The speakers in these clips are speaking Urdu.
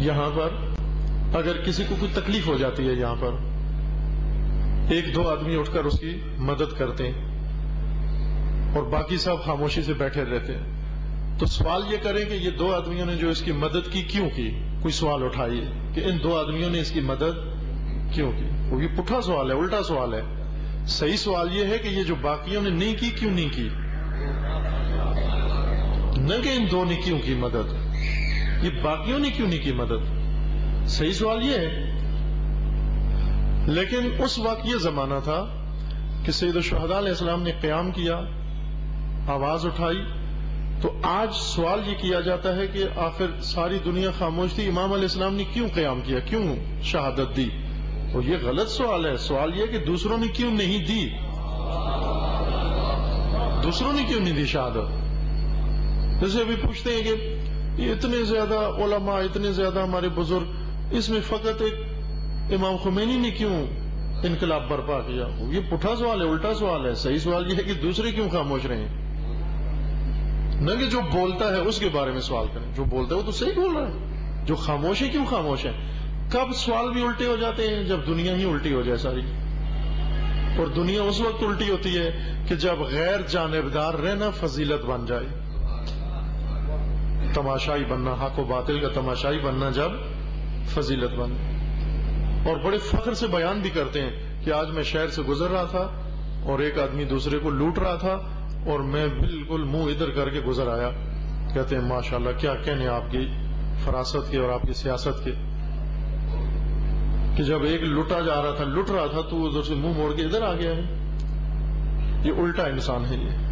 یہاں پر اگر کسی کو کوئی تکلیف ہو جاتی ہے، یہاں پر ایک دو آدمی اٹھ کر اس کی مدد کرتے ہیں اور باقی سب خاموشی سے بیٹھے رہتے ہیں، تو سوال یہ کریں کہ یہ دو آدمیوں نے جو اس کی مدد کی کیوں کی؟ کوئی سوال اٹھائیے کہ ان دو آدمیوں نے اس کی مدد کیوں کی؟ وہ یہ پٹھا سوال ہے، الٹا سوال ہے۔ صحیح سوال یہ ہے کہ یہ جو باقیوں نے نہیں کی کیوں نہیں کی، نہ کہ ان دو نے کیوں کی مدد، یہ باقیوں نے کیوں نہیں کی مدد۔ صحیح سوال یہ ہے۔ لیکن اس وقت یہ زمانہ تھا کہ سید الشہداء علیہ السلام نے قیام کیا، آواز اٹھائی، تو آج سوال یہ کیا جاتا ہے کہ آخر ساری دنیا خاموش تھی، امام علیہ السلام نے کیوں قیام کیا، کیوں شہادت دی؟ اور یہ غلط سوال ہے۔ سوال یہ کہ دوسروں نے کیوں نہیں دی، دوسروں نے کیوں نہیں دی شہادت؟ جیسے ابھی پوچھتے ہیں کہ یہ اتنے زیادہ علماء، اتنے زیادہ ہمارے بزرگ، اس میں فقط ایک امام خمینی نے کیوں انقلاب برپا کیا؟ یہ پٹھا سوال ہے، الٹا سوال ہے۔ صحیح سوال یہ ہے کہ دوسرے کیوں خاموش رہے ہیں، نہ کہ جو بولتا ہے اس کے بارے میں سوال کریں۔ جو بولتا ہے وہ تو صحیح بول رہا ہے، جو خاموش ہے کیوں خاموش ہے؟ کب سوال بھی الٹے ہو جاتے ہیں؟ جب دنیا ہی الٹی ہو جائے ساری۔ اور دنیا اس وقت الٹی ہوتی ہے کہ جب غیر جانبدار رہنا فضیلت بن جائے، تماشائی بننا، حق و باطل کا تماشائی بننا جب فضیلت بن۔ اور بڑے فخر سے بیان بھی کرتے ہیں کہ آج میں شہر سے گزر رہا تھا اور ایک آدمی دوسرے کو لوٹ رہا تھا اور میں بالکل منہ ادھر کر کے گزر آیا۔ کہتے ہیں ماشاءاللہ، کیا کہنے آپ کی فراست کے اور آپ کی سیاست کے، کہ جب ایک لٹا جا رہا تھا، لٹ رہا تھا، تو وہ ادھر سے منہ موڑ کے ادھر آ گیا ہے۔ یہ الٹا انسان ہے۔ یہ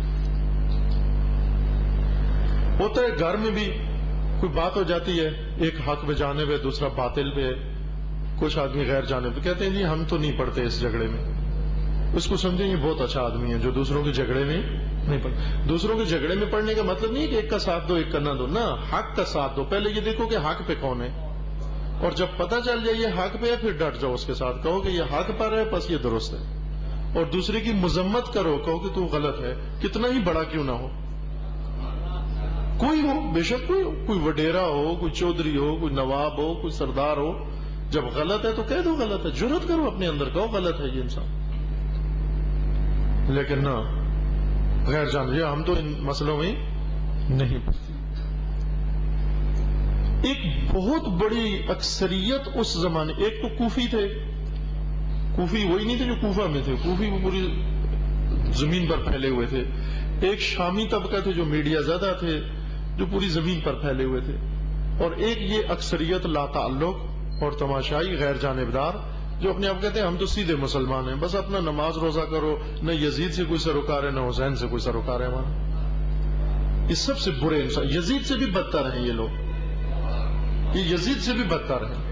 ہوتا ہے گھر میں بھی کوئی بات ہو جاتی ہے، ایک حق پہ جانب ہے، دوسرا باطل پہ ہے، کچھ آدمی غیر جانب پہ کہتے ہیں جی ہم تو نہیں پڑتے اس جھگڑے میں۔ اس کو سمجھیں یہ بہت اچھا آدمی ہے جو دوسروں کے جھگڑے میں نہیں پڑتا۔ دوسروں کے جھگڑے میں پڑنے کا مطلب نہیں ہے کہ ایک کا ساتھ دو ایک کا نہ دو، نہ، حق کا ساتھ دو۔ پہلے یہ دیکھو کہ حق پہ کون ہے، اور جب پتہ چل جائے یہ حق پہ ہے پھر ڈٹ جاؤ اس کے ساتھ، کہو کہ یہ حق پر ہے بس یہ درست ہے، اور دوسرے کی مذمت کرو، کہو کہ تو غلط ہے، کتنا ہی بڑا کیوں نہ ہو، کوئی ہو، بے شک کوئی ہو، کوئی وڈیرا ہو، کوئی چودھری ہو، کوئی نواب ہو، کوئی سردار ہو، جب غلط ہے تو کہہ دو غلط ہے، جرأت کرو اپنے اندر، کہو غلط ہے یہ انسان۔ لیکن نہ، غیر جان یہ ہم تو ان مسئلوں میں نہیں پڑتے۔ ایک بہت بڑی اکثریت اس زمانے، ایک تو کوفی تھے، کوفی وہی نہیں تھے جو کوفہ میں تھے، کوفی وہ پوری زمین پر پھیلے ہوئے تھے۔ ایک شامی طبقہ تھے جو میڈیا زدہ تھے، جو پوری زمین پر پھیلے ہوئے تھے، اور ایک یہ اکثریت لا تعلق اور تماشائی غیر جانبدار جو اپنے آپ کہتے ہیں ہم تو سیدھے مسلمان ہیں، بس اپنا نماز روزہ کرو، نہ یزید سے کوئی سروکار ہے نہ حسین سے کوئی سروکار ہے ہمارا۔ یہ سب سے برے انسان، یزید سے بھی بدتر ہیں یہ لوگ، یہ یزید سے بھی بدتر ہیں،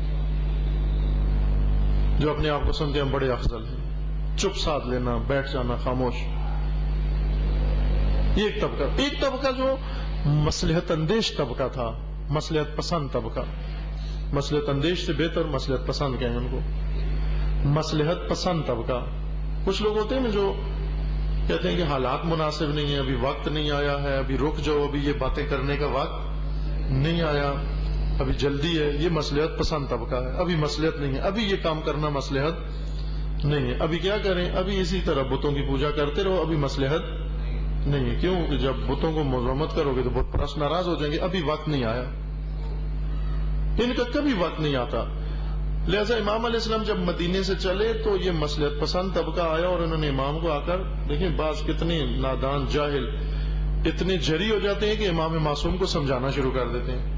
جو اپنے آپ کو سمجھتے ہیں بڑے افضل ہیں، چپ ساتھ لینا، بیٹھ جانا خاموش۔ یہ ایک طبقہ جو مصلحت اندیش طبقہ تھا، مصلحت پسند طبقہ، مصلحت اندیش سے بہتر مصلحت پسند کہیں ان کو، مصلحت پسند طبقہ۔ کچھ لوگ ہوتے ہیں نا جو کہتے ہیں کہ حالات مناسب نہیں ہیں، ابھی وقت نہیں آیا ہے، ابھی رک جاؤ، ابھی یہ باتیں کرنے کا وقت نہیں آیا، ابھی جلدی ہے۔ یہ مصلحت پسند طبقہ ہے، ابھی مصلحت نہیں ہے، ابھی یہ کام کرنا مصلحت نہیں ہے، ابھی کیا کریں، ابھی اسی طرح بتوں کی پوجا کرتے رہو، ابھی مصلحت نہیں ہے۔ کیوں کہ جب بتوں کو مذمت کرو گے تو بت پرست ناراض ہو جائیں گے، ابھی وقت نہیں آیا، ان کا کبھی وقت نہیں آتا۔ لہذا امام علیہ السلام جب مدینے سے چلے تو یہ مصلحت پسند طبقہ آیا اور انہوں نے امام کو آ کر، دیکھیں بعض کتنے نادان جاہل اتنے جری ہو جاتے ہیں کہ امام معصوم کو سمجھانا شروع کر دیتے ہیں۔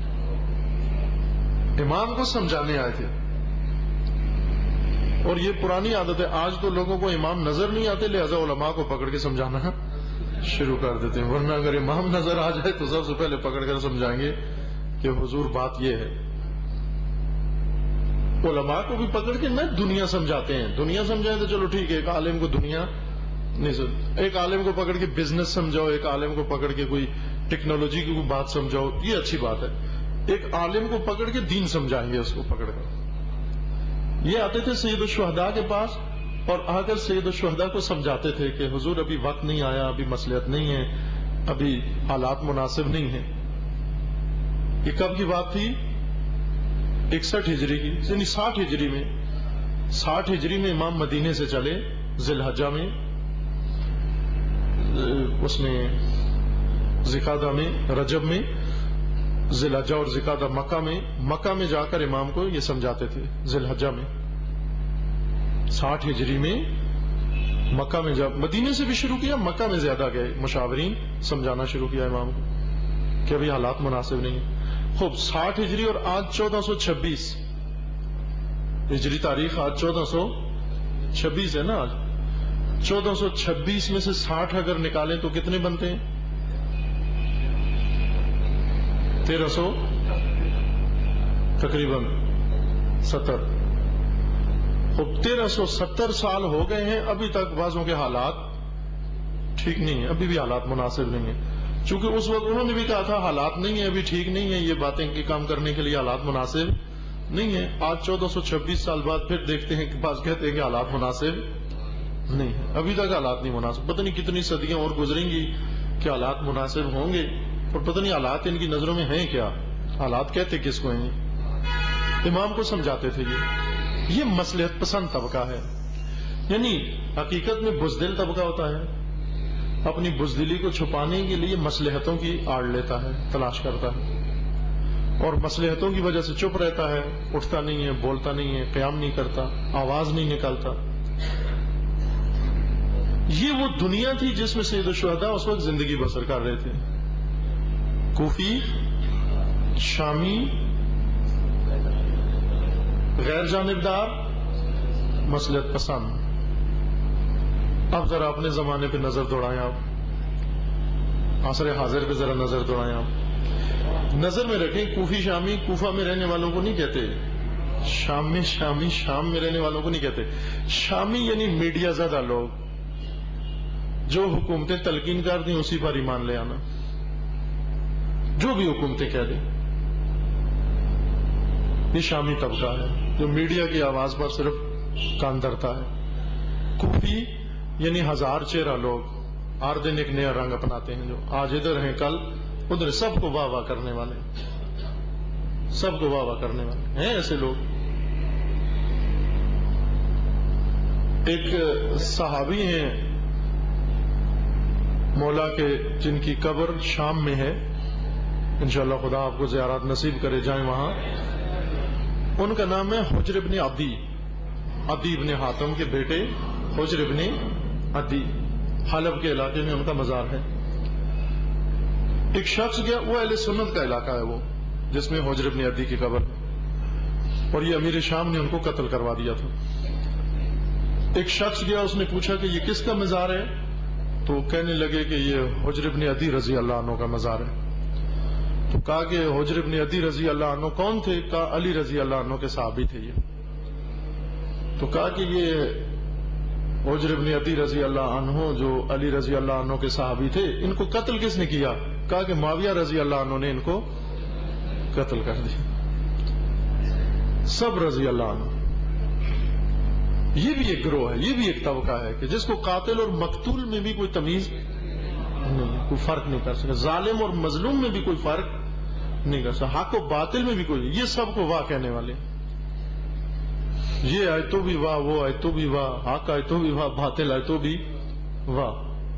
امام کو سمجھانے آئے تھے، اور یہ پرانی عادت ہے، آج تو لوگوں کو امام نظر نہیں آتے لہذا علماء کو پکڑ کے سمجھانا شروع کر دیتے ہیں، ورنہ اگر امام نظر آ جائے تو سب سے پہلے پکڑ کر سمجھائیں گے کہ حضور بات یہ ہے۔ علماء کو بھی پکڑ کے نہ دنیا سمجھاتے ہیں، دنیا سمجھائیں تو چلو ٹھیک ہے، ایک عالم کو دنیا نہیں سمجھ، ایک عالم کو پکڑ کے بزنس سمجھاؤ، ایک عالم کو پکڑ کے کوئی ٹیکنالوجی کی کوئی بات سمجھاؤ، یہ اچھی بات ہے۔ ایک عالم کو پکڑ کے دین سمجھائیں گے، اس کو پکڑ کر۔ یہ آتے تھے سید الشہداء کے پاس اور آ کر سید الشہداء کو سمجھاتے تھے کہ حضور ابھی وقت نہیں آیا، ابھی مصلحت نہیں ہے، ابھی حالات مناسب نہیں ہیں۔ یہ کب کی بات تھی؟ 61 ہجری کی، یعنی 60 ہجری میں امام مدینے سے چلے ذی الحجہ میں، اس میں ذی-القعدہ میں، رجب میں، ذی الحجہ اور ذی-القعدہ مکہ میں جا کر امام کو یہ سمجھاتے تھے ذی الحجہ میں۔ 60 ہجری میں مکہ میں جب مدینے سے بھی شروع کیا، مکہ میں زیادہ گئے مشاورین، سمجھانا شروع کیا امام کو کہ ابھی حالات مناسب نہیں ہیں۔ خوب 60 ہجری اور آج 1426 ہجری تاریخ، آج 1426 ہے نا، آج 1426 میں سے 60 اگر نکالیں تو کتنے بنتے ہیں؟ 1300 تقریباً 70۔ خوب 1370 سال ہو گئے ہیں، ابھی تک بعضوں کے حالات ٹھیک نہیں ہیں، ابھی بھی حالات مناسب نہیں ہیں، چونکہ اس وقت انہوں نے بھی کہا تھا حالات نہیں ہیں، ابھی ٹھیک نہیں ہیں، یہ باتیں کے کام کرنے کے لیے حالات مناسب نہیں ہیں۔ آج 1426 سال بعد پھر دیکھتے ہیں کہ بعض کہتے ہیں کہ حالات مناسب نہیں ہیں، ابھی تک حالات نہیں مناسب، پتہ نہیں کتنی صدیاں اور گزریں گی کہ حالات مناسب ہوں گے، اور پتہ نہیں حالات ان کی نظروں میں ہیں کیا، حالات کہتے کس کو ہیں۔ امام کو سمجھاتے تھے یہ مصلحت پسند طبقہ ہے، یعنی حقیقت میں بزدل طبقہ ہوتا ہے، اپنی بزدلی کو چھپانے کے لیے مصلحتوں کی آڑ لیتا ہے، تلاش کرتا ہے، اور مصلحتوں کی وجہ سے چپ رہتا ہے، اٹھتا نہیں ہے، بولتا نہیں ہے، قیام نہیں کرتا، آواز نہیں نکالتا۔ یہ وہ دنیا تھی جس میں سید الشہداء اس وقت زندگی بسر کر رہے تھے، کوفی، شامی، غیر جانبدار، مصلحت پسند۔ اب ذرا اپنے زمانے پہ نظر دوڑائیں، آپ عصر حاضر پہ ذرا نظر دوڑائیں، آپ نظر میں رکھیں، کوفی شامی، کوفہ میں رہنے والوں کو نہیں کہتے، شام میں شامی، شام میں رہنے والوں کو نہیں کہتے۔ شامی یعنی میڈیا زدہ لوگ، جو حکومتیں تلقین کر دیں اسی پر ایمان لے آنا، جو بھی حکومتیں کہہ دیں، یہ شامی طبقہ ہے جو میڈیا کی آواز پر صرف کان دھرتا ہے۔ کوفی یعنی ہزار چہرہ لوگ، ہر دن ایک نیا رنگ اپناتے ہیں، جو آج ادھر ہیں کل ادھر، سب کو واہ واہ کرنے والے، سب کو واہ واہ کرنے والے ہیں ایسے لوگ۔ ایک صحابی ہیں مولا کے، جن کی قبر شام میں ہے، انشاءاللہ خدا آپ کو زیارت نصیب کرے، جائیں وہاں۔ ان کا نام ہے حجر ابن عدی، عدی ابن حاتم کے بیٹے حجر ابن عدی، حلب کے علاقے میں ان کا مزار ہے۔ ایک شخص گیا، وہ اہل سنت کا علاقہ ہے وہ، جس میں حجر ابن عدی کی قبر، اور یہ امیر شام نے ان کو قتل کروا دیا تھا۔ ایک شخص گیا، اس نے پوچھا کہ یہ کس کا مزار ہے؟ تو کہنے لگے کہ یہ حجر ابن عدی رضی اللہ عنہ کا مزار ہے۔ تو کہا کہ حجر ابن عدی رضی اللہ عنہ کون تھے؟ کہا علی رضی اللہ عنہ کے صحابی تھے یہ۔ تو کہا کہ یہ حجر ابن عدی رضی اللہ عنہ جو علی رضی اللہ عنہ کے صحابی تھے، ان کو قتل کس نے کیا؟ کہا کہ معاویہ رضی اللہ عنہ نے ان کو قتل کر دیا۔ سب رضی اللہ عنہ۔ یہ بھی ایک گروہ ہے، یہ بھی ایک طبقہ ہے کہ جس کو قاتل اور مقتول میں بھی کوئی تمیز نہیں، کوئی فرق نہیں کر سکتا، ظالم اور مظلوم میں بھی کوئی فرق نہیں کر سکتا، حق و باطل میں بھی کوئی، یہ سب کو واہ کہنے والے، یہ آئے تو بھی واہ، وہ آئے تو بھی واہ، حق آئے تو بھی واہ، باطل آئے تو بھی واہ۔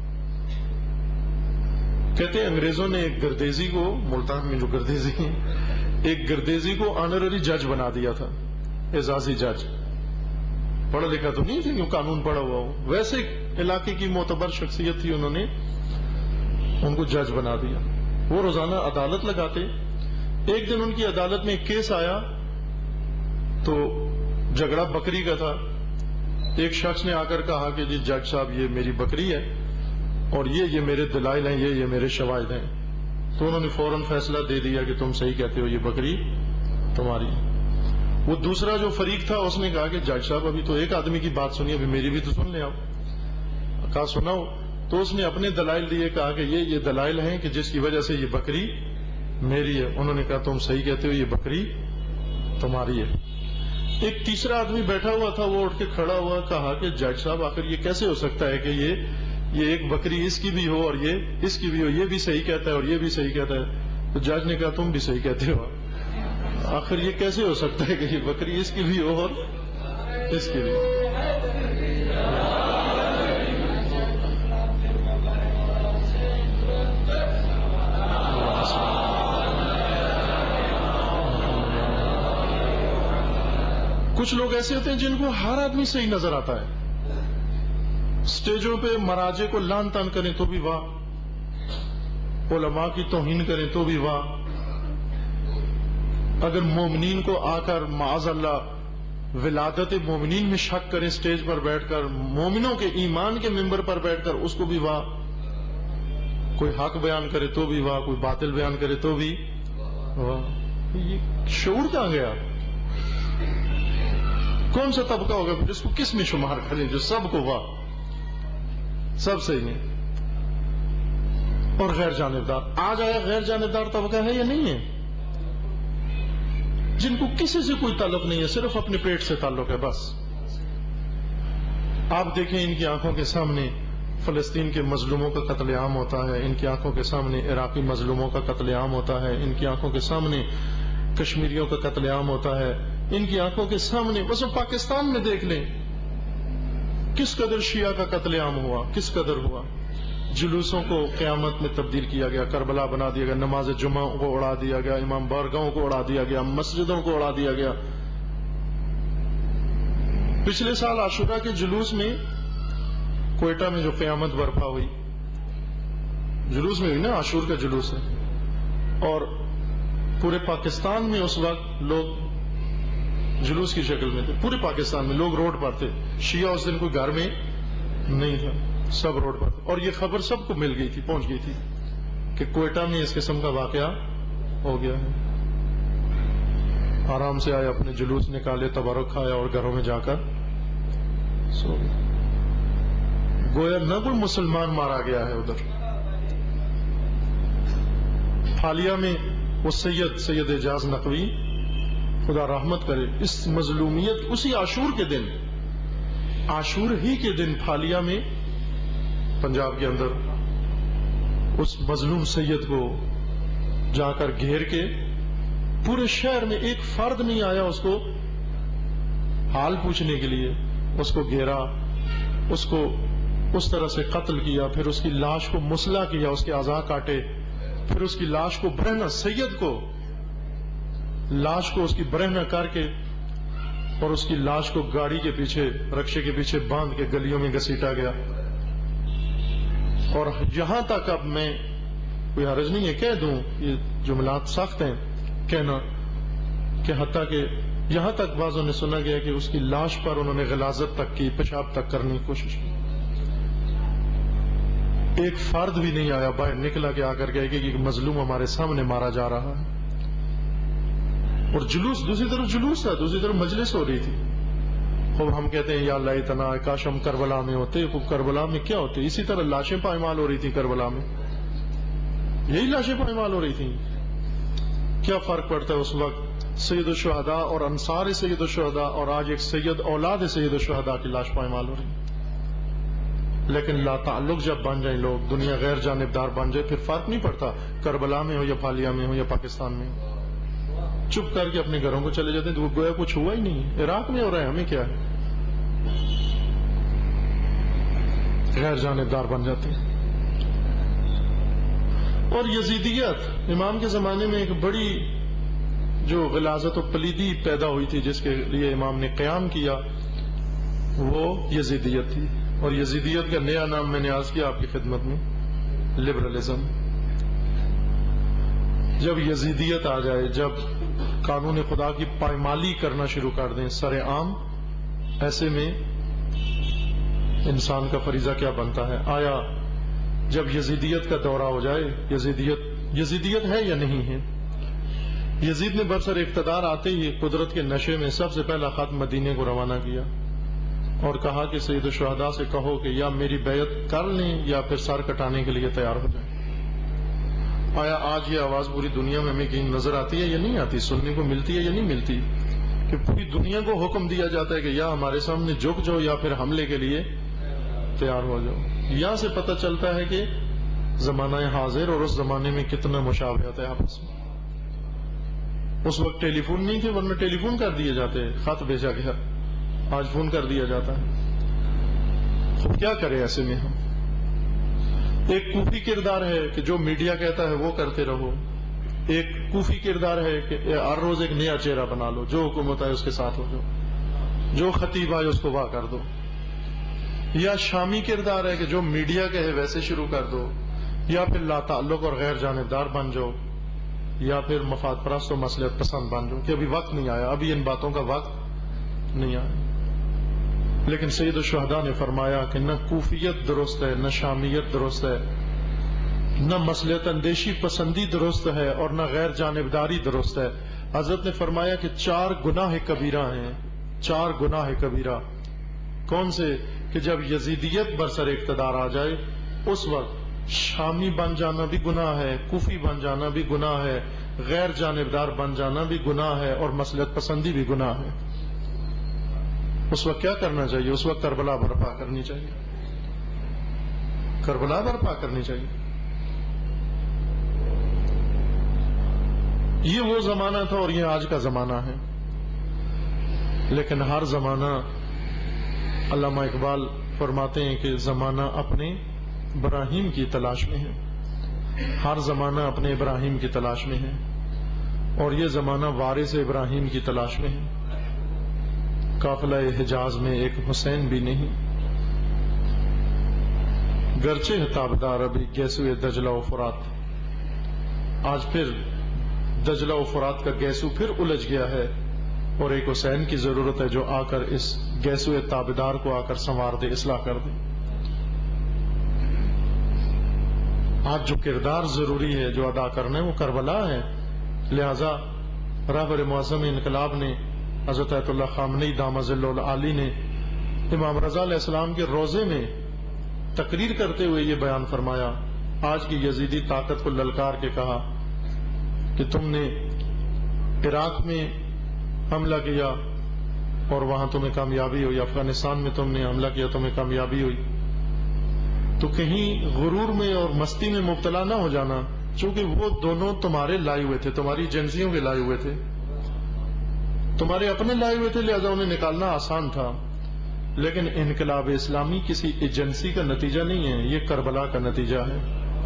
کہتے ہیں انگریزوں نے ایک گردیزی کو، ملتان میں جو گردیزی ہیں، ایک گردیزی کو آنرری جج بنا دیا تھا، اعزازی جج، پڑھا لکھا تو نہیں تھی، قانون پڑھا ہوا ہو، ویسے علاقے کی معتبر شخصیت تھی، انہوں نے ان کو جج بنا دیا۔ وہ روزانہ عدالت لگاتے۔ ایک دن ان کی عدالت میں ایک کیس آیا، تو جھگڑا بکری کا تھا۔ ایک شخص نے آ کر کہا کہ جی جج صاحب، یہ میری بکری ہے اور یہ میرے دلائل ہیں، یہ میرے شواہد ہیں۔ تو انہوں نے فوراً فیصلہ دے دیا کہ تم صحیح کہتے ہو، یہ بکری تمہاری ہے۔ وہ دوسرا جو فریق تھا اس نے کہا کہ جج صاحب ابھی تو ایک آدمی کی بات سنی، ابھی میری بھی تو سن لے آپ۔ کہا سناؤ۔ تو اس نے اپنے دلائل دیے، کہا کہ یہ دلائل ہیں کہ جس کی وجہ سے یہ بکری میری ہے۔ انہوں نے کہا تم صحیح کہتے ہو، یہ بکری تمہاری ہے۔ ایک تیسرا آدمی بیٹھا ہوا تھا، وہ اٹھ کے کھڑا ہوا، کہا کہ جج صاحب آخر یہ کیسے ہو سکتا ہے کہ یہ ایک بکری اس کی بھی ہو اور یہ اس کی بھی ہو، یہ بھی صحیح کہتا ہے اور یہ بھی صحیح کہتا ہے۔ تو جج نے کہا تم بھی صحیح کہتے ہو، آخر یہ کیسے ہو سکتا ہے کہ یہ بکری اس کی بھی ہو اور اس کی بھی؟ کچھ لوگ ایسے ہوتے ہیں جن کو ہر آدمی صحیح نظر آتا ہے، سٹیجوں پہ مراجے کو لان تان کریں تو بھی واہ، علماء کی توہین کریں تو بھی واہ، اگر مومنین کو آ کر معاذ اللہ ولادت مومنین میں شک کریں سٹیج پر بیٹھ کر، مومنوں کے ایمان کے ممبر پر بیٹھ کر، اس کو بھی واہ، کوئی حق بیان کرے تو بھی واہ، کوئی باطل بیان کرے تو بھی واہ۔ یہ شعور کہاں گیا؟ کون سا طبقہ ہوگا جس کو کس میں شمار کریں جو سب کو واہ، سب صحیح ہے؟ اور غیر جانبدار آج آیا، غیر جانبدار طبقہ ہے یا نہیں ہے؟ جن کو کسی سے کوئی تعلق نہیں ہے، صرف اپنے پیٹ سے تعلق ہے بس۔ آپ دیکھیں ان کی آنکھوں کے سامنے فلسطین کے مظلوموں کا قتل عام ہوتا ہے، ان کی آنکھوں کے سامنے عراقی مظلوموں کا قتل عام ہوتا ہے، ان کی آنکھوں کے سامنے کشمیریوں کا قتل عام ہوتا ہے، ان کی آنکھوں کے سامنے بس پاکستان میں دیکھ لیں کس قدر شیعہ کا قتل عام ہوا، کس قدر ہوا۔ جلوسوں کو قیامت میں تبدیل کیا گیا، کربلا بنا دیا گیا، نماز جمعہ کو اڑا دیا گیا، امام بارگاہوں کو اڑا دیا گیا، مسجدوں کو اڑا دیا گیا۔ پچھلے سال عاشورہ کے جلوس میں کوئٹہ میں جو قیامت برپا ہوئی، جلوس میں ہوئی نا، عاشور کا جلوس ہے، اور پورے پاکستان میں اس وقت لوگ جلوس کی شکل میں تھے، پورے پاکستان میں لوگ روڈ پر تھے، شیعہ اس دن کوئی گھر میں نہیں تھا، سب روڈ پر تھے، اور یہ خبر سب کو مل گئی تھی، پہنچ گئی تھی کہ کوئٹہ میں اس قسم کا واقعہ ہو گیا ہے۔ آرام سے آئے، اپنے جلوس نکالے، تبرک کھایا اور گھروں میں جا کر سو گئے۔ گویا نہ کوئی مسلمان مارا گیا ہے ادھر۔ حالیہ میں وہ سید اعجاز نقوی، خدا رحمت کرے، اس مظلومیت اسی عاشور کے دن، عاشور ہی کے دن پھالیہ میں پنجاب کے اندر اس مظلوم سید کو جا کر گھیر کے، پورے شہر میں ایک فرد نہیں آیا اس کو حال پوچھنے کے لیے، اس کو گھیرا، اس کو اس طرح سے قتل کیا، پھر اس کی لاش کو مسلح کیا، اس کے اعضاء کاٹے، پھر اس کی لاش کو برہنہ، سید کو لاش کو اس کی برہنہ کر کے اور اس کی لاش کو گاڑی کے پیچھے، رکشے کے پیچھے باندھ کے گلیوں میں گھسیٹا گیا۔ اور یہاں تک، اب میں کوئی حرج نہیں ہے کہہ دوں، یہ جملات سخت ہیں کہنا، کہ حتیٰ کہ یہاں تک بعضوں نے سنا گیا کہ اس کی لاش پر انہوں نے غلاظت تک کی، پیشاب تک کرنے کی کوشش کی۔ ایک فرد بھی نہیں آیا باہر نکلا کہ آ کر کہے کہ یہ مظلوم ہمارے سامنے مارا جا رہا ہے۔ اور جلوس، دوسری طرف جلوس تھا، دوسری طرف مجلس ہو رہی تھی۔ خوب ہم کہتے ہیں یا اللہ اتنا کاش ہم کربلا میں ہوتے۔ خوب کربلا میں کیا ہوتے؟ اسی طرح لاشیں پائمال ہو رہی تھی کربلا میں، یہی لاشیں پائمال ہو رہی تھیں۔ کیا فرق پڑتا ہے اس وقت سید الشہداء اور انصار سید الشہداء، اور آج ایک سید اولاد سید الشہداء کی لاش پائمال ہو رہی۔ لیکن لا تعلق جب بن جائیں لوگ، دنیا غیر جانبدار بن جائے، پھر فرق نہیں پڑتا کربلا میں ہو یا پھالیہ میں ہو یا پاکستان میں ہو، چپ کر کے اپنے گھروں کو چلے جاتے ہیں، تو گویا کچھ ہوا ہی نہیں۔ عراق میں ہو رہا ہے، ہمیں کیا ہے، غیر جانبدار بن جاتے ہیں۔ اور یزیدیت، امام کے زمانے میں ایک بڑی جو غلاظت و پلیدی پیدا ہوئی تھی، جس کے لیے امام نے قیام کیا، وہ یزیدیت تھی۔ اور یزیدیت کا نیا نام میں نے عرض کیا آپ کی خدمت میں، لبرلزم۔ جب یزیدیت آ جائے، جب قانون خدا کی پائمالی کرنا شروع کر دیں سر عام، ایسے میں انسان کا فریضہ کیا بنتا ہے؟ آیا جب یزیدیت کا دورہ ہو جائے، یزیدیت ہے یا نہیں ہے؟ یزید نے برسر اقتدار آتے ہی قدرت کے نشے میں سب سے پہلا خط مدینے کو روانہ کیا اور کہا کہ سید الشہداء سے کہو کہ یا میری بیعت کر لیں یا پھر سر کٹانے کے لیے تیار ہو جائیں۔ آیا آج یہ آواز پوری دنیا میں ہمیں کہیں نظر آتی ہے یا نہیں آتی؟ سننے کو ملتی ہے یا نہیں ملتی؟ کہ پوری دنیا کو حکم دیا جاتا ہے کہ یا ہمارے سامنے جھک جاؤ یا پھر حملے کے لیے تیار ہو جاؤ۔ یہاں سے پتہ چلتا ہے کہ زمانہ حاضر اور اس زمانے میں کتنا مشابہت ہے آپس میں۔ اس وقت ٹیلی فون نہیں تھے، ورنہ ٹیلی فون کر دیے جاتے، خط بھیجا گیا، آج فون کر دیا جاتا ہے۔ تو کیا کرے ایسے میں ہم؟ ایک کوفی کردار ہے کہ جو میڈیا کہتا ہے وہ کرتے رہو، ایک کوفی کردار ہے کہ ہر روز ایک نیا چہرہ بنا لو، جو حکومت آئے اس کے ساتھ ہو جاؤ، جو خطیب آئے اس کو واہ کر دو، یا شامی کردار ہے کہ جو میڈیا کہے ویسے شروع کر دو، یا پھر لا تعلق اور غیر جانبدار بن جاؤ، یا پھر مفاد پرست و مصلحت پسند بن جاؤ، کہ ابھی وقت نہیں آیا، ابھی ان باتوں کا وقت نہیں آیا۔ لیکن سید الشہداء نے فرمایا کہ نہ کوفیت درست ہے، نہ شامیت درست ہے، نہ مصلحت اندیشی پسندی درست ہے، اور نہ غیر جانبداری درست ہے۔ حضرت نے فرمایا کہ 4 گناہ کبیرہ ہیں، 4 گناہ کبیرہ۔ کون سے؟ کہ جب یزیدیت برسر اقتدار آ جائے اس وقت شامی بن جانا بھی گناہ ہے، کوفی بن جانا بھی گناہ ہے، غیر جانبدار بن جانا بھی گناہ ہے، اور مصلحت پسندی بھی گناہ ہے۔ اس وقت کیا کرنا چاہیے؟ اس وقت کربلا برپا کرنی چاہیے، کربلا برپا کرنی چاہیے۔ یہ وہ زمانہ تھا اور یہ آج کا زمانہ ہے، لیکن ہر زمانہ، علامہ اقبال فرماتے ہیں کہ زمانہ اپنے ابراہیم کی تلاش میں ہے، ہر زمانہ اپنے ابراہیم کی تلاش میں ہے، اور یہ زمانہ وارث ابراہیم کی تلاش میں ہے۔ قافلہ حجاز میں ایک حسین بھی نہیں، گرچہ ہے تابدار ابھی گیسو دجلہ و فرات۔ آج پھر دجلہ و فرات کا گیسو پھر الجھ گیا ہے، اور ایک حسین کی ضرورت ہے جو آ کر اس گیسو تابدار کو آ کر سنوار دے، اصلاح کر دے۔ آج جو کردار ضروری ہے، جو ادا کرنا ہے، وہ کربلا ہے۔ لہذا رہبر معظم انقلاب نے، حضرت آیت اللہ خامنئی دامہ ظلہ العالی نے امام رضا علیہ السلام کے روضے میں تقریر کرتے ہوئے یہ بیان فرمایا، آج کی یزیدی طاقت کو للکار کے کہا کہ تم نے عراق میں حملہ کیا اور وہاں تمہیں کامیابی ہوئی، افغانستان میں تم نے حملہ کیا، تمہیں کامیابی ہوئی، تو کہیں غرور میں اور مستی میں مبتلا نہ ہو جانا، چونکہ وہ دونوں تمہارے لائے ہوئے تھے، تمہاری ایجنسیوں کے لائے ہوئے تھے، تمہارے اپنے لائے ہوئے تھے، لہذا انہیں نکالنا آسان تھا۔ لیکن انقلاب اسلامی کسی ایجنسی کا نتیجہ نہیں ہے، یہ کربلا کا نتیجہ ہے،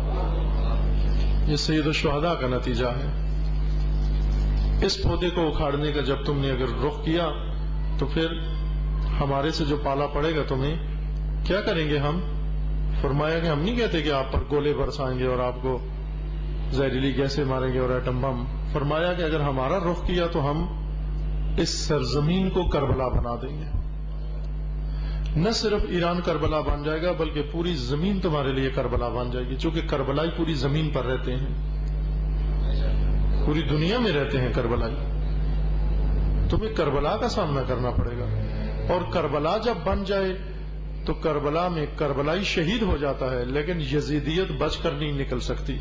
یہ سید الشہداء کا نتیجہ ہے۔ اس پودے کو اکھاڑنے کا جب تم نے اگر رخ کیا تو پھر ہمارے سے جو پالا پڑے گا تمہیں کیا کریں گے ہم؟ فرمایا کہ ہم نہیں کہتے کہ آپ پر گولے برسائیں گے اور آپ کو زہریلی گیسیں ماریں گے اور ایٹم بم۔ فرمایا کہ اگر ہمارا رخ کیا تو ہم اس سرزمین کو کربلا بنا دیں گے۔ نہ صرف ایران کربلا بن جائے گا بلکہ پوری زمین تمہارے لیے کربلا بن جائے گی، چونکہ کربلائی پوری زمین پر رہتے ہیں، پوری دنیا میں رہتے ہیں کربلائی۔ تمہیں کربلا کا سامنا کرنا پڑے گا، اور کربلا جب بن جائے تو کربلا میں کربلائی شہید ہو جاتا ہے، لیکن یزیدیت بچ کر نہیں نکل سکتی،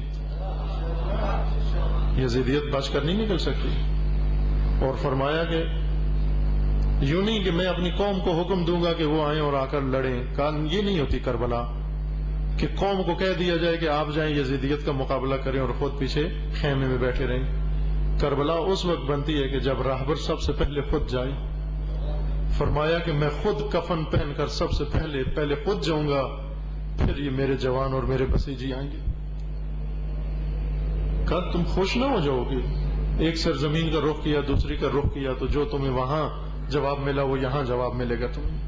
یزیدیت بچ کر نہیں نکل سکتی۔ اور فرمایا کہ یوں نہیں کہ میں اپنی قوم کو حکم دوں گا کہ وہ آئیں اور آ کر لڑیں، کان یہ نہیں ہوتی کربلا کہ قوم کو کہہ دیا جائے کہ آپ جائیں یزیدیت کا مقابلہ کریں اور خود پیچھے خیمے میں بیٹھے رہیں۔ کربلا اس وقت بنتی ہے کہ جب راہبر سب سے پہلے خود جائے۔ فرمایا کہ میں خود کفن پہن کر سب سے پہلے خود جاؤں گا، پھر یہ میرے جوان اور میرے بسیجی آئیں گے۔ کل تم خوش نہ ہو جاؤ گے، ایک سرزمین کا رخ کیا، دوسری کا رخ کیا، تو جو تمہیں وہاں جواب ملا وہ یہاں جواب ملے گا تمہیں۔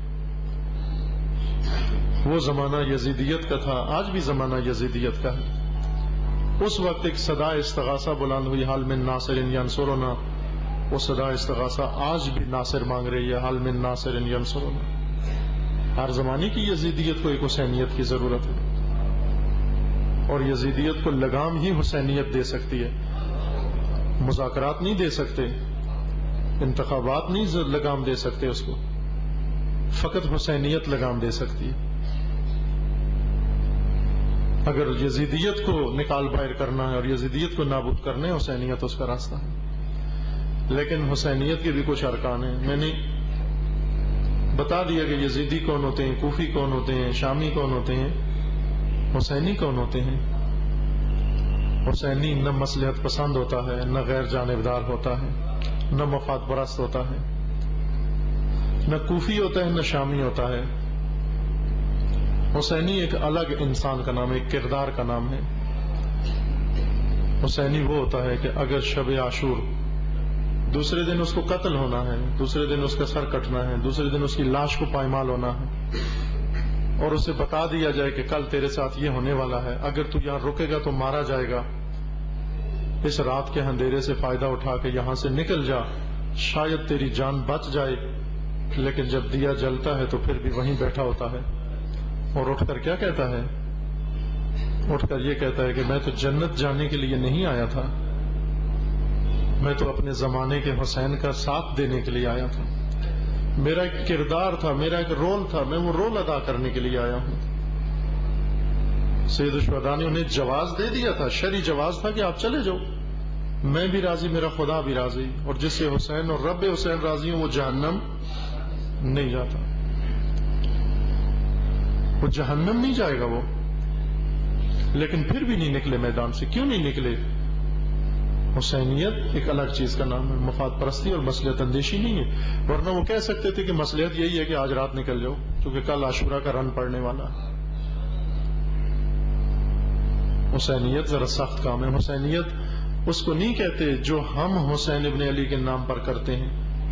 وہ زمانہ یزیدیت کا تھا، آج بھی زمانہ یزیدیت کا ہے۔ اس وقت ایک صدا استغاثہ بلند ہوئی، حال من ناصر ینصرنا، وہ صدا استغاثہ آج بھی ناصر مانگ رہی ہے، حال من ناصر ینصرنا۔ ہر زمانے کی یزیدیت کو ایک حسینیت کی ضرورت ہے، اور یزیدیت کو لگام ہی حسینیت دے سکتی ہے، مذاکرات نہیں دے سکتے، انتخابات نہیں لگام دے سکتے اس کو، فقط حسینیت لگام دے سکتی ہے۔ اگر یزیدیت کو نکال باہر کرنا ہے اور یزیدیت کو نابود کرنا ہے، حسینیت اس کا راستہ ہے۔ لیکن حسینیت کے بھی کچھ ارکان ہیں، میں نے بتا دیا کہ یزیدی کون ہوتے ہیں، کوفی کون ہوتے ہیں، شامی کون ہوتے ہیں، حسینی کون ہوتے ہیں۔ حسینی نہ مصلحت پسند ہوتا ہے، نہ غیر جانبدار ہوتا ہے، نہ مفاد پرست ہوتا ہے، نہ کوفی ہوتا ہے، نہ شامی ہوتا ہے۔ حسینی ایک الگ انسان کا نام ہے، ایک کردار کا نام ہے۔ حسینی وہ ہوتا ہے کہ اگر شب عاشور دوسرے دن اس کو قتل ہونا ہے، دوسرے دن اس کا سر کٹنا ہے، دوسرے دن اس کی لاش کو پائمال ہونا ہے، اور اسے بتا دیا جائے کہ کل تیرے ساتھ یہ ہونے والا ہے، اگر تو یہاں رکے گا تو مارا جائے گا، اس رات کے اندھیرے سے فائدہ اٹھا کے یہاں سے نکل جا، شاید تیری جان بچ جائے۔ لیکن جب دیا جلتا ہے تو پھر بھی وہیں بیٹھا ہوتا ہے، اور اٹھ کر کیا کہتا ہے؟ اٹھ کر یہ کہتا ہے کہ میں تو جنت جانے کے لیے نہیں آیا تھا، میں تو اپنے زمانے کے حسین کا ساتھ دینے کے لیے آیا تھا، میرا ایک کردار تھا، میرا ایک رول تھا، میں وہ رول ادا کرنے کے لیے آیا ہوں۔ سید الشہداء نے انہیں جواز دے دیا تھا، شرعی جواز تھا کہ آپ چلے جاؤ، میں بھی راضی، میرا خدا بھی راضی، اور جس سے حسین اور رب حسین راضی ہوں وہ جہنم نہیں جاتا، وہ جہنم نہیں جائے گا وہ۔ لیکن پھر بھی نہیں نکلے میدان سے۔ کیوں نہیں نکلے؟ حسینیت ایک الگ چیز کا نام ہے، مفاد پرستی اور مصلحت اندیشی نہیں ہے، ورنہ وہ کہہ سکتے تھے کہ مصلحت یہی ہے کہ آج رات نکل جاؤ کیونکہ کل عاشورہ کا رن پڑنے والا ہے۔ حسینیت ذرا سخت کام ہے۔ حسینیت اس کو نہیں کہتے جو ہم حسین ابن علی کے نام پر کرتے ہیں۔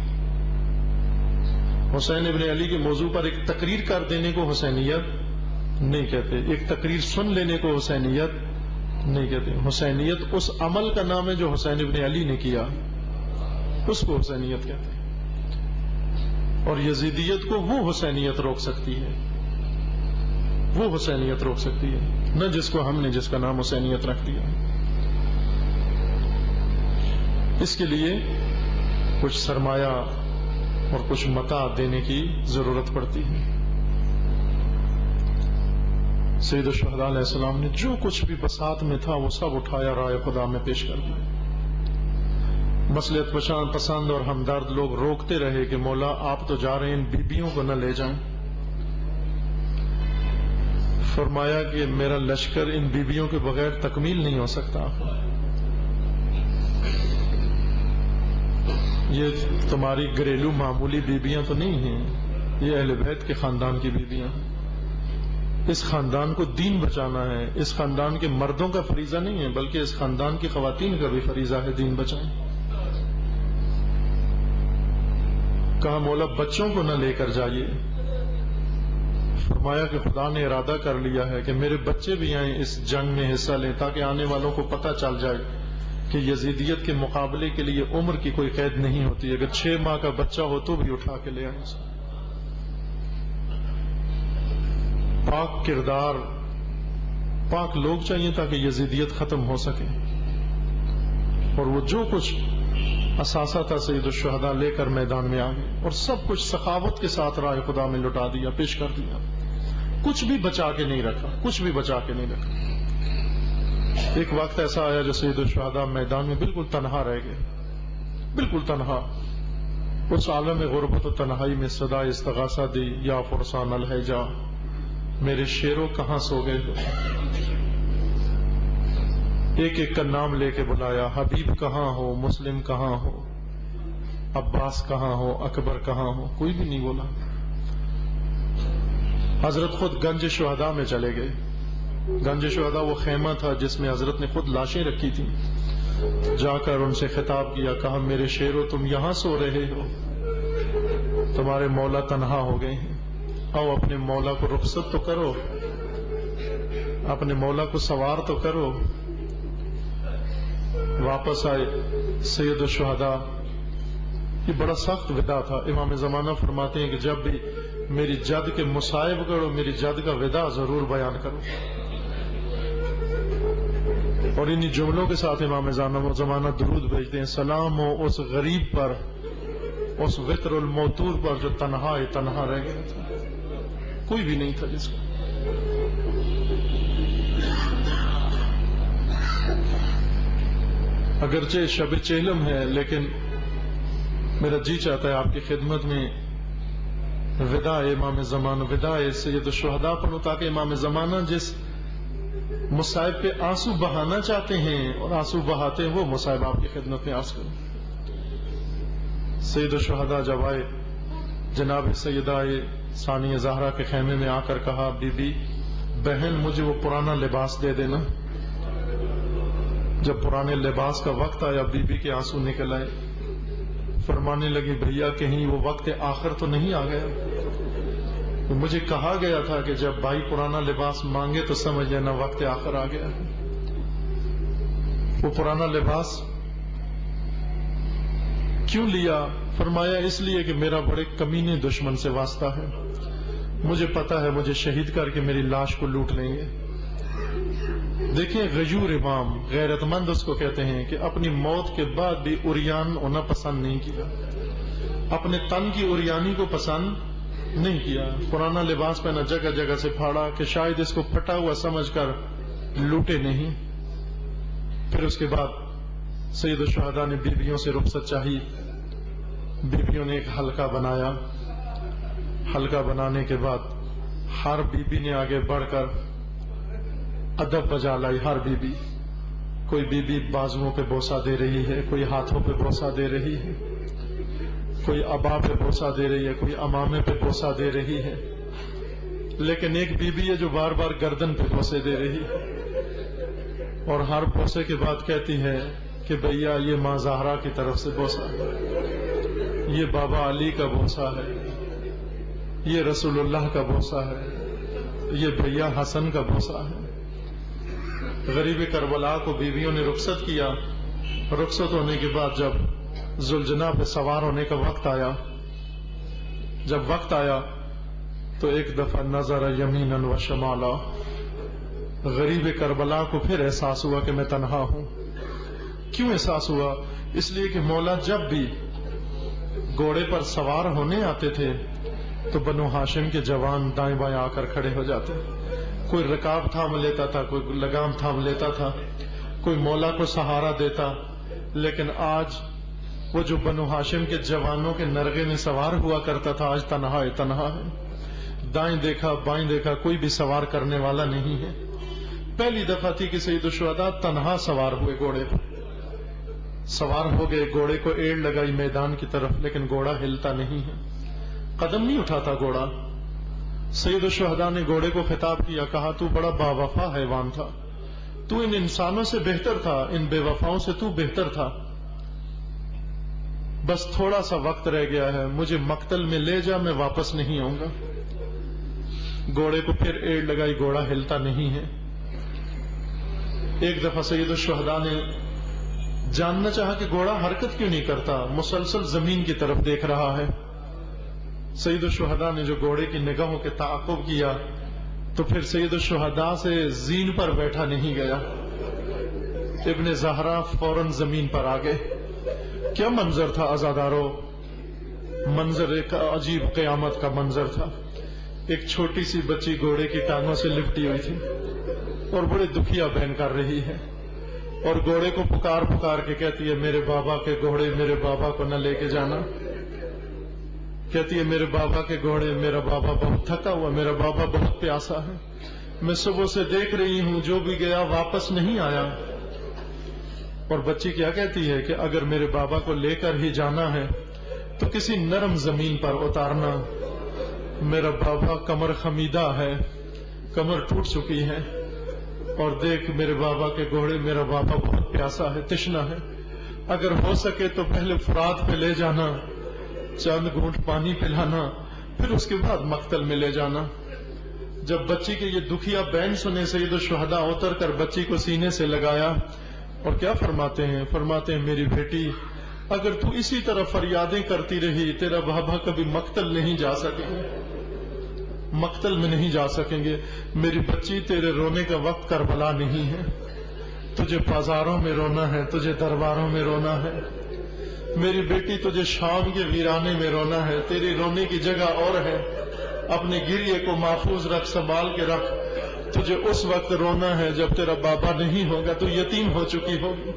حسین ابن علی کے موضوع پر ایک تقریر کر دینے کو حسینیت نہیں کہتے، ایک تقریر سن لینے کو حسینیت نہیں کہتے۔ حسینیت اس عمل کا نام ہے جو حسین ابن علی نے کیا، اس کو حسینیت کہتے ہیں۔ اور یزیدیت کو وہ حسینیت روک سکتی ہے، وہ حسینیت روک سکتی ہے، نہ جس کو ہم نے جس کا نام حسینیت رکھ دیا۔ اس کے لیے کچھ سرمایہ اور کچھ متاع دینے کی ضرورت پڑتی ہے۔ سید الشہداء علیہ السلام نے جو کچھ بھی بساط میں تھا وہ سب اٹھایا، رائے خدا میں پیش کر دیا۔ مصلحت پسند اور ہمدرد لوگ روکتے رہے کہ مولا آپ تو جا رہے ہیں، ان بیبیوں کو نہ لے جائیں۔ فرمایا کہ میرا لشکر ان بیبیوں کے بغیر تکمیل نہیں ہو سکتا، یہ تمہاری گھریلو معمولی بیبیاں تو نہیں ہیں، یہ اہل بیت کے خاندان کی بیبیاں ہیں۔ اس خاندان کو دین بچانا ہے، اس خاندان کے مردوں کا فریضہ نہیں ہے بلکہ اس خاندان کی خواتین کا بھی فریضہ ہے، دین بچائیں۔ کہا مولا بچوں کو نہ لے کر جائیے۔ فرمایا کہ خدا نے ارادہ کر لیا ہے کہ میرے بچے بھی آئیں، اس جنگ میں حصہ لیں، تاکہ آنے والوں کو پتہ چل جائے کہ یزیدیت کے مقابلے کے لیے عمر کی کوئی قید نہیں ہوتی، اگر 6 ماہ کا بچہ ہو تو بھی اٹھا کے لے آئیں۔ پاک کردار، پاک لوگ چاہیے تاکہ یزیدیت ختم ہو سکے۔ اور وہ جو کچھ اثاثہ تھا سید الشہداء لے کر میدان میں آ گئے، اور سب کچھ سخاوت کے ساتھ رائے خدا میں لٹا دیا، پیش کر دیا، کچھ بھی بچا کے نہیں رکھا، کچھ بھی بچا کے نہیں رکھا۔ ایک وقت ایسا آیا جو سید الشہداء میدان میں بالکل تنہا رہ گئے، بالکل تنہا۔ اس عالم غربت و تنہائی میں صدا استغاثہ دی، یا فرسان الحجا، میرے شیروں کہاں سو گئے ہو؟ ایک ایک کا نام لے کے بلایا، حبیب کہاں ہو، مسلم کہاں ہو، عباس کہاں ہو، اکبر کہاں ہو؟ کوئی بھی نہیں بولا۔ حضرت خود گنج شہداء میں چلے گئے۔ گنج شہداء وہ خیمہ تھا جس میں حضرت نے خود لاشیں رکھی تھیں۔ جا کر ان سے خطاب کیا، کہا میرے شیروں تم یہاں سو رہے ہو، تمہارے مولا تنہا ہو گئے ہیں، آؤ اپنے مولا کو رخصت تو کرو، اپنے مولا کو سوار تو کرو۔ واپس آئے سید الشہداء۔ یہ بڑا سخت وداع تھا۔ امام زمانہ فرماتے ہیں کہ جب بھی میری جد کے مصائب کرو، میری جد کا وداع ضرور بیان کرو۔ اور انہی جملوں کے ساتھ امام زمانہ درود بھیجتے ہیں، سلام ہو اس غریب پر، اس وطر الموتور پر جو تنہا رہ گیا تھا، کوئی بھی نہیں تھا جس کا۔ اگرچہ شب چہلم ہے لیکن میرا جی چاہتا ہے آپ کی خدمت میں وداع امام زمانہ، وداع سید الشہداء پڑھوں، تاکہ امام زمانہ جس مصائب پہ آنسو بہانا چاہتے ہیں اور آنسو بہاتے ہیں، وہ مصائب آپ کی خدمت میں عرض کروں۔ سید الشہداء جب آئے، جناب سیدہ ثانیہ زہرا کے خیمے میں آ کر کہا، بی بی بہن مجھے وہ پرانا لباس دے دینا۔ جب پرانے لباس کا وقت آیا، بی بی کے آنسو نکل آئے، فرمانے لگی بھیا کہیں وہ وقت آخر تو نہیں آ گیا؟ مجھے کہا گیا تھا کہ جب بھائی پرانا لباس مانگے تو سمجھ لینا وقت آخر آ گیا۔ وہ پرانا لباس کیوں لیا؟ فرمایا اس لیے کہ میرا بڑے کمینے دشمن سے واسطہ ہے، مجھے پتا ہے مجھے شہید کر کے میری لاش کو لوٹ لیں گے۔ دیکھیں غیور امام، غیرت مند اس کو کہتے ہیں کہ اپنی موت کے بعد بھی عریان ہونا پسند نہیں کیا، اپنے تن کی عریانی کو پسند نہیں کیا۔ پرانا لباس پہنا، جگہ جگہ سے پھاڑا کہ شاید اس کو پھٹا ہوا سمجھ کر لوٹے نہیں۔ پھر اس کے بعد سید الشہداء نے بیویوں سے رخصت چاہی، بیویوں نے ایک حلقہ بنایا۔ حلقہ بنانے کے بعد ہر بیوی نے آگے بڑھ کر ادب بجا لائی۔ ہر بیوی، کوئی بیوی بازوؤں پہ بوسہ دے رہی ہے، کوئی ہاتھوں پہ بوسہ دے رہی ہے، کوئی ابا پہ بوسہ دے رہی ہے، کوئی امامے پہ بوسہ دے رہی ہے، لیکن ایک بیوی ہے جو بار بار گردن پہ بوسے دے رہی ہے، اور ہر بوسے کے بعد کہتی ہے کہ بھیا یہ ماں زہرا کی طرف سے بوسہ ہے، یہ بابا علی کا بوسہ ہے، یہ رسول اللہ کا بوسہ ہے، یہ بھیا حسن کا بوسہ ہے۔ غریب کربلا کو بیویوں نے رخصت کیا۔ رخصت ہونے کے بعد جب ذوالجناح پہ سوار ہونے کا وقت آیا، جب وقت آیا تو ایک دفعہ نظر یمیناً و شمالا، غریب کربلا کو پھر احساس ہوا کہ میں تنہا ہوں۔ کیوں احساس ہوا؟ اس لیے کہ مولا جب بھی گھوڑے پر سوار ہونے آتے تھے تو بنو ہاشم کے جوان دائیں بائیں آ کر کھڑے ہو جاتے، کوئی رکاب تھام لیتا تھا، کوئی لگام تھام لیتا تھا، کوئی مولا کو سہارا دیتا۔ لیکن آج وہ جو بنو ہاشم کے جوانوں کے نرغے میں سوار ہوا کرتا تھا، آج تنہا ہے۔ دائیں دیکھا بائیں دیکھا، کوئی بھی سوار کرنے والا نہیں ہے۔ پہلی دفعہ تھی کہ سید الشہداء تنہا سوار ہوئے، گھوڑے پر سوار ہو گئے، گھوڑے کو ایڑ لگائی میدان کی طرف، لیکن گھوڑا ہلتا نہیں ہے، قدم نہیں اٹھاتا گھوڑا۔ سید الشہداء نے گھوڑے کو خطاب کیا، کہا تو بڑا باوفا حیوان تھا، تو ان انسانوں سے بہتر تھا، ان بے وفاؤں سے تو بہتر تھا، بس تھوڑا سا وقت رہ گیا ہے، مجھے مقتل میں لے جا، میں واپس نہیں آؤں گا۔ گھوڑے کو پھر ایڑ لگائی، گھوڑا ہلتا نہیں ہے۔ ایک دفعہ سید الشہداء نے جاننا چاہا کہ گھوڑا حرکت کیوں نہیں کرتا، مسلسل زمین کی طرف دیکھ رہا ہے۔ سید الشہداء نے جو گھوڑے کی نگاہوں کے تعاقب کیا تو پھر سید الشہداء سے زین پر بیٹھا نہیں گیا، ابن زہرا فوراً زمین پر آ گئے۔ کیا منظر تھا عزادارو، منظر ایک عجیب قیامت کا منظر تھا۔ ایک چھوٹی سی بچی گھوڑے کی ٹانگوں سے لپٹی ہوئی تھی اور بڑے دکھیا بہن کر رہی ہے، اور گھوڑے کو پکار پکار کے کہتی ہے میرے بابا کے گھوڑے، میرے بابا کو نہ لے کے جانا۔ کہتی ہے میرے بابا کے گھوڑے، میرا بابا بہت تھکا ہوا، میرا بابا بہت پیاسا ہے، میں صبح سے دیکھ رہی ہوں جو بھی گیا واپس نہیں آیا۔ اور بچی کیا کہتی ہے کہ اگر میرے بابا کو لے کر ہی جانا ہے تو کسی نرم زمین پر اتارنا، میرا بابا کمر خمیدہ ہے، کمر ٹوٹ چکی ہے، اور دیکھ میرے بابا کے گھوڑے، میرا بابا بہت پیاسا ہے، تشنا ہے، اگر ہو سکے تو پہلے فرات پہ لے جانا، چند گھونٹ پانی پلانا، پھر اس کے بعد مقتل میں لے جانا۔ جب بچی کے یہ دکھیا بین سنے، سید الشہداء اتر کر بچی کو سینے سے لگایا اور کیا فرماتے ہیں میری بیٹی اگر تو اسی طرح فریادیں کرتی رہی، تیرا بابا کبھی مقتل نہیں جا سکیں گے، مقتل میں نہیں جا سکیں گے۔ میری بچی تیرے رونے کا وقت کربلا نہیں ہے، تجھے بازاروں میں رونا ہے، تجھے درباروں میں رونا ہے، میری بیٹی تجھے شام کے ویرانے میں رونا ہے، تیری رونے کی جگہ اور ہے، اپنے گریے کو محفوظ رکھ، سنبھال کے رکھ، تجھے اس وقت رونا ہے جب تیرا بابا نہیں ہوگا، تو یتیم ہو چکی ہوگی۔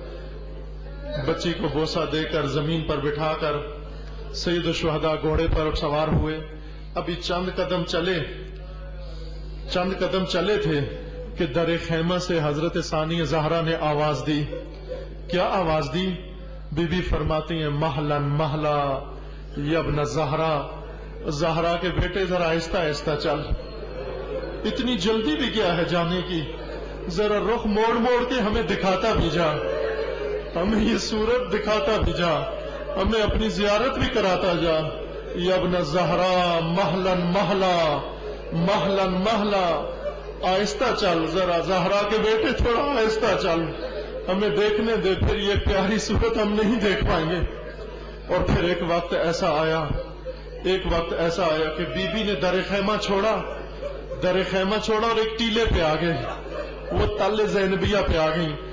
بچی کو بوسہ دے کر زمین پر بٹھا کر سید الشہداء گھوڑے پر سوار ہوئے۔ ابھی چند قدم چلے تھے کہ در خیمہ سے حضرت ثانی زہرا نے آواز دی. کیا آواز دی؟ بی بی فرماتی ہیں محلن محلا یبن زہرا، زہرا کے بیٹے ذرا آہستہ آہستہ چل، اتنی جلدی بھی کیا ہے جانے کی، ذرا رخ موڑ موڑ کے ہمیں دکھاتا بھی جا، ہمیں یہ صورت دکھاتا بھی جا، ہمیں اپنی زیارت بھی کراتا جا. یبن زہرا محلن محلا محلن محلا، آہستہ چل، ذرا زہرا کے بیٹے تھوڑا آہستہ چل، ہمیں دیکھنے دے، پھر یہ پیاری صورت ہم نہیں دیکھ پائیں گے. اور پھر ایک وقت ایسا آیا کہ بی بی نے در خیمہ چھوڑا اور ایک ٹیلے پہ آ گئی، وہ تل زینبیہ پہ آ گئی.